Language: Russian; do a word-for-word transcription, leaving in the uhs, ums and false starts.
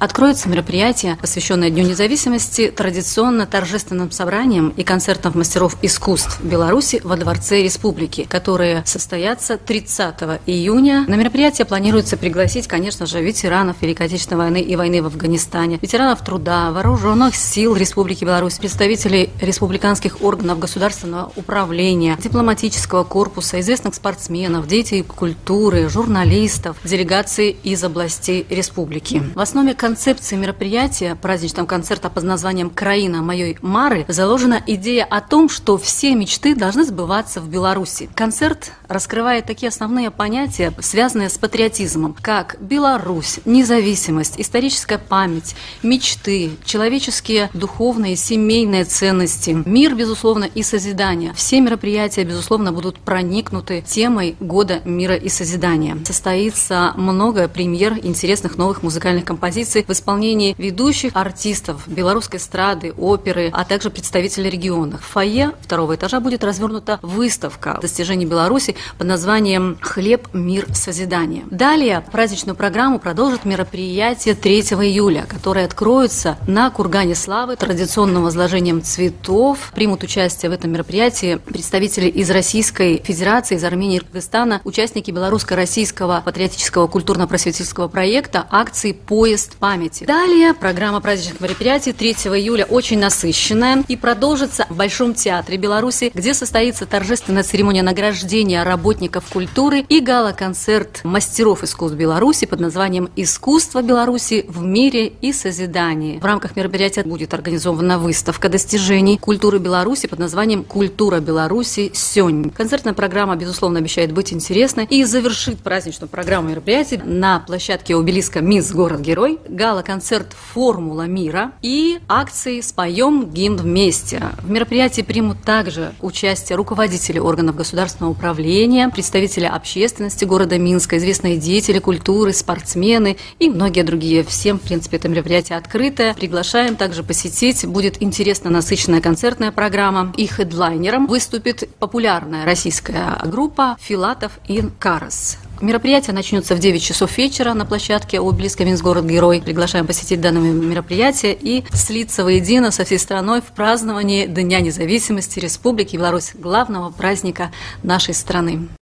Откроется мероприятие, посвященное Дню независимости, традиционно торжественным собранием и концертом мастеров искусств Беларуси во Дворце Республики, которые состоятся тридцатого июня. На мероприятие планируется пригласить, конечно же, ветеранов Великой Отечественной войны и войны в Афганистане, ветеранов труда, вооруженных сил Республики Беларусь, представителей республиканских органов государственного управления, дипломатического корпуса, известных спортсменов, деятелей культуры, журналистов, делегации из областей республики. В основе концепции мероприятия, праздничного концерта под названием «Краина моей Мары», заложена идея о том, что все мечты должны сбываться в Беларуси. Концерт раскрывает такие основные понятия, связанные с патриотизмом, как Беларусь, независимость, историческая память, мечты, человеческие, духовные, семейные ценности, мир, безусловно, и созидание. Все мероприятия, безусловно, будут проникнуты темой Года мира и созидания. Состоится много премьер интересных новых музыкальных композиций в исполнении ведущих артистов белорусской эстрады, оперы, а также представителей регионов. В фойе второго этажа будет развернута выставка достижений Беларуси под названием «Хлеб, мир, созидание». Далее праздничную программу продолжит мероприятие третьего июля, которое откроется на Кургане Славы традиционным возложением цветов. Примут участие в этом мероприятии представители из Российской Федерации, из Армении и Кыргызстана, участники белорусско-российского патриотического культурно-просветительского проекта акции «Поезд памяти». Далее программа праздничных мероприятий третьего июля очень насыщенная и продолжится в Большом театре Беларуси, где состоится торжественная церемония награждения работников культуры и гала-концерт мастеров искусств Беларуси под названием «Искусство Беларуси в мире и созидании». В рамках мероприятия будет организована выставка достижений культуры Беларуси под названием «Культура Беларуси Сёнь». Концертная программа, безусловно, обещает быть интересной и завершит праздничную программу мероприятий на площадке обелиска «Мисс Город-Герой» гала-концерт «Формула мира» и акции «Споем гимн вместе». В мероприятии примут также участие руководители органов государственного управления, представители общественности города Минска, известные деятели культуры, спортсмены и многие другие. Всем, в принципе, это мероприятие открытое. Приглашаем также посетить. Будет интересно насыщенная концертная программа. И хедлайнером выступит популярная российская группа «Филатов и Карас». Мероприятие начнется в девять часов вечера на площадке обелиска «Минск Город-Герой». Приглашаем посетить данное мероприятие и слиться воедино со всей страной в праздновании Дня независимости Республики Беларусь, главного праздника нашей страны.